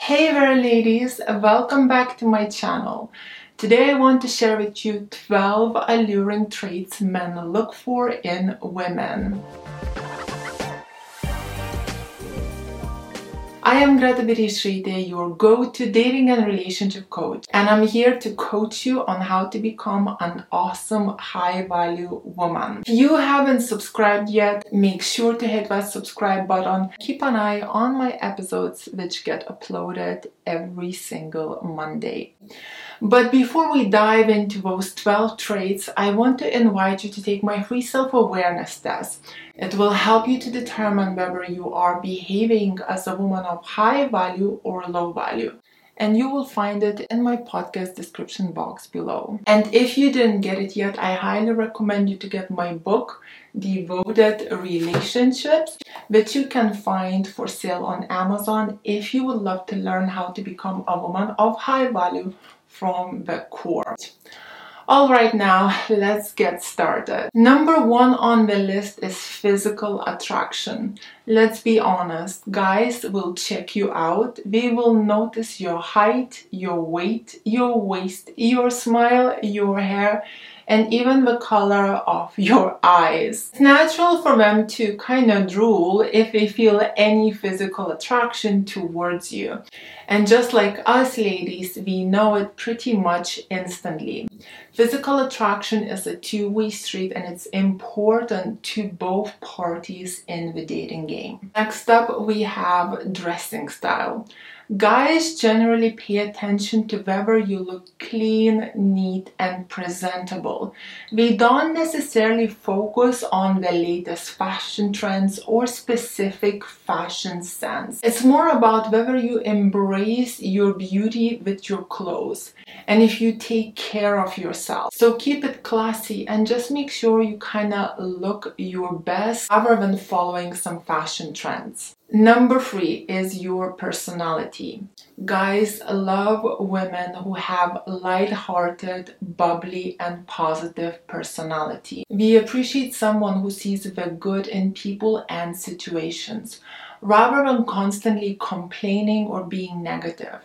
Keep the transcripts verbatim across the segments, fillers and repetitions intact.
Hey there ladies, welcome back to my channel. Today I want to share with you twelve alluring traits men look for in women. I am Greta Birishvili, your go-to dating and relationship coach, and I'm here to coach you on how to become an awesome high-value woman. If you haven't subscribed yet, make sure to hit that subscribe button. Keep an eye on my episodes which get uploaded every single Monday. But before we dive into those twelve traits, I want to invite you to take my free self-awareness test. It will help you to determine whether you are behaving as a woman of high value or low value. And you will find it in my podcast description box below. And if you didn't get it yet, I highly recommend you to get my book, Devoted Relationships, which you can find for sale on Amazon if you would love to learn how to become a woman of high value from the core. All right, now let's get started. Number one on the list is physical attraction. Let's be honest, guys will check you out. They will notice your height, your weight, your waist, your smile, your hair, and even the color of your eyes. It's natural for them to kind of drool if they feel any physical attraction towards you. And just like us ladies, we know it pretty much instantly. Physical attraction is a two-way street and it's important to both parties in the dating game. Next up, we have dressing style. Guys generally pay attention to whether you look clean, neat, and presentable. They don't necessarily focus on the latest fashion trends or specific fashion sense. It's more about whether you embrace your beauty with your clothes and if you take care of yourself. So keep it classy and just make sure you kind of look your best rather than following some fashion trends. Number three is your personality. Guys love women who have light-hearted, bubbly, and positive personality. We appreciate someone who sees the good in people and situations, rather than constantly complaining or being negative.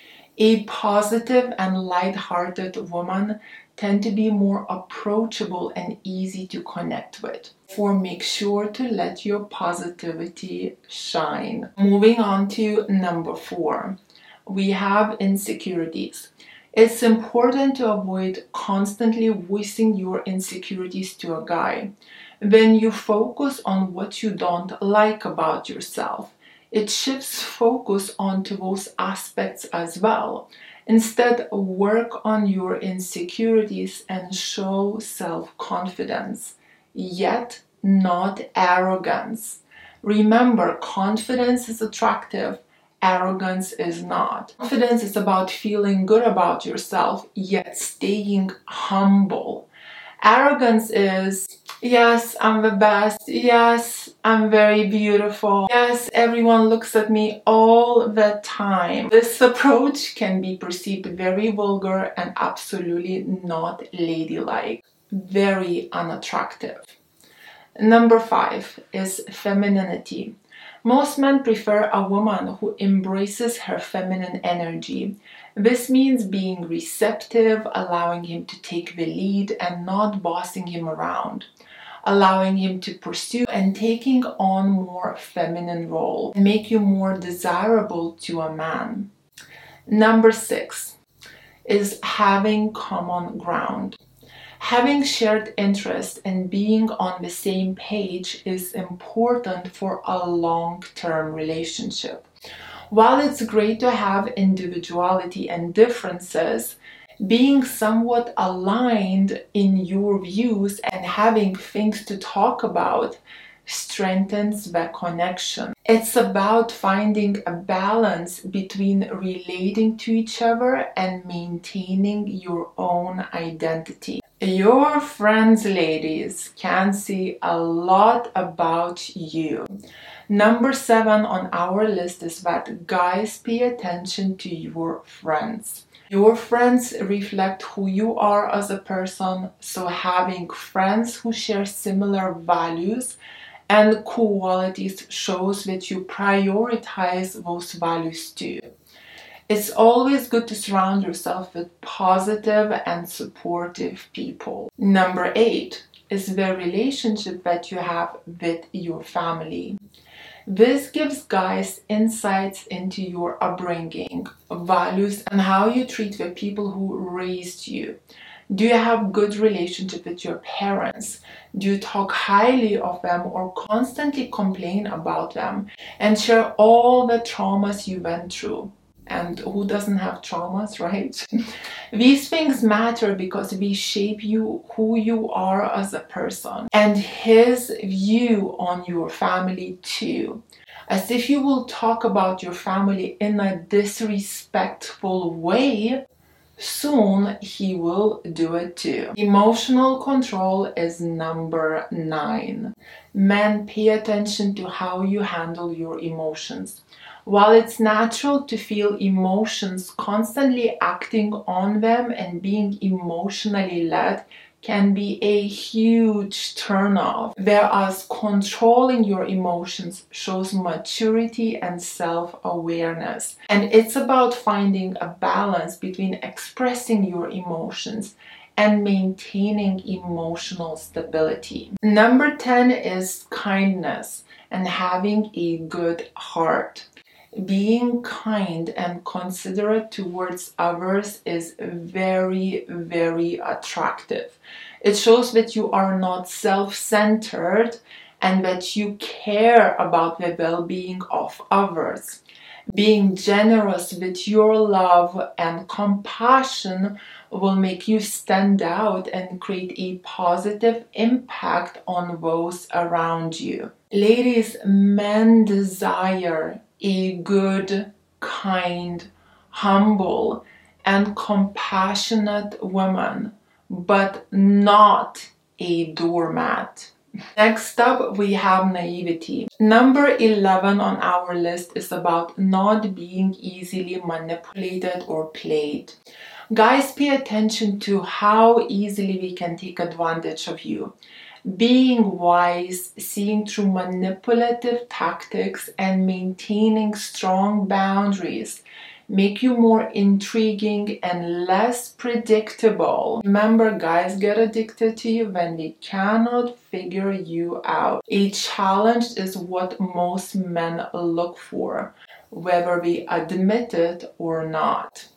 A positive and light-hearted woman tend to be more approachable and easy to connect with. Therefore, make sure to let your positivity shine. Moving on to number four, we have insecurities. It's important to avoid constantly voicing your insecurities to a guy. When you focus on what you don't like about yourself, it shifts focus onto those aspects as well. Instead, work on your insecurities and show self-confidence, yet not arrogance. Remember, confidence is attractive, arrogance is not. Confidence is about feeling good about yourself, yet staying humble. Arrogance is, yes, I'm the best. Yes, I'm very beautiful. Yes, everyone looks at me all the time. This approach can be perceived very vulgar and absolutely not ladylike. Very unattractive. Number five is femininity. Most men prefer a woman who embraces her feminine energy. This means being receptive, allowing him to take the lead and not bossing him around, allowing him to pursue and taking on more feminine role, make you more desirable to a man. Number six is having common ground. Having shared interest and being on the same page is important for a long-term relationship. While it's great to have individuality and differences, being somewhat aligned in your views and having things to talk about strengthens the connection. It's about finding a balance between relating to each other and maintaining your own identity. Your friends, ladies, can see a lot about you. Number seven on our list is that guys pay attention to your friends. Your friends reflect who you are as a person, so having friends who share similar values and qualities shows that you prioritize those values too. It's always good to surround yourself with positive and supportive people. Number eight is the relationship that you have with your family. This gives guys insights into your upbringing, values, and how you treat the people who raised you. Do you have good relationship with your parents? Do you talk highly of them or constantly complain about them and share all the traumas you went through? And who doesn't have traumas, right? These things matter because they shape you, who you are as a person, and his view on your family too. As if you will talk about your family in a disrespectful way, soon he will do it too. Emotional control is number nine. Men, pay attention to how you handle your emotions. While it's natural to feel emotions, constantly acting on them and being emotionally led can be a huge turnoff, whereas controlling your emotions shows maturity and self-awareness. And it's about finding a balance between expressing your emotions and maintaining emotional stability. Number ten is kindness and having a good heart. Being kind and considerate towards others is very, very attractive. It shows that you are not self-centered and that you care about the well-being of others. Being generous with your love and compassion will make you stand out and create a positive impact on those around you. Ladies, men desire a good, kind, humble, and compassionate woman, but not a doormat. Next up, we have naivety. Number eleven on our list is about not being easily manipulated or played. Guys, pay attention to how easily we can take advantage of you. Being wise, seeing through manipulative tactics, and maintaining strong boundaries make you more intriguing and less predictable. Remember, guys get addicted to you when they cannot figure you out. A challenge is what most men look for, whether we admit it or not.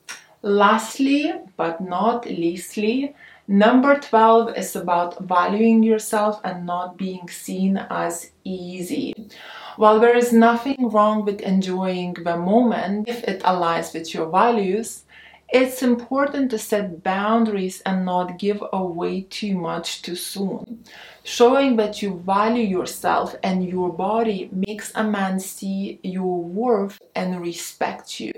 Lastly, but not leastly, number twelve is about valuing yourself and not being seen as easy. While there is nothing wrong with enjoying the moment if it aligns with your values, it's important to set boundaries and not give away too much too soon. Showing that you value yourself and your body makes a man see your worth and respect you.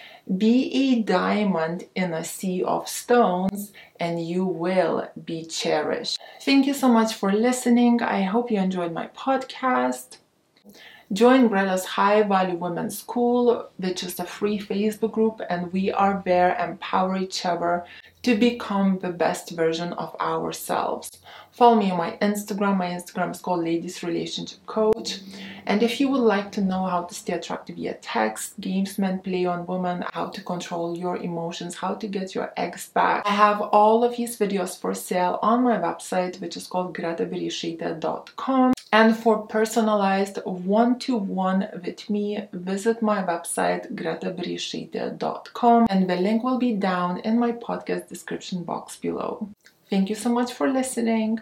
Be a diamond in a sea of stones and you will be cherished. Thank you so much for listening. I hope you enjoyed my podcast. Join Greta's High Value Women's School, which is a free Facebook group, and we are there empower each other to become the best version of ourselves. Follow me on my Instagram. My Instagram is called Ladies Relationship Coach. And if you would like to know how to stay attractive via text, games men play on women, how to control your emotions, how to get your ex back, I have all of these videos for sale on my website, which is called greta berishite dot com. And for personalized one-to-one with me, visit my website greta berishite dot com, and the link will be down in my podcast description box below. Thank you so much for listening.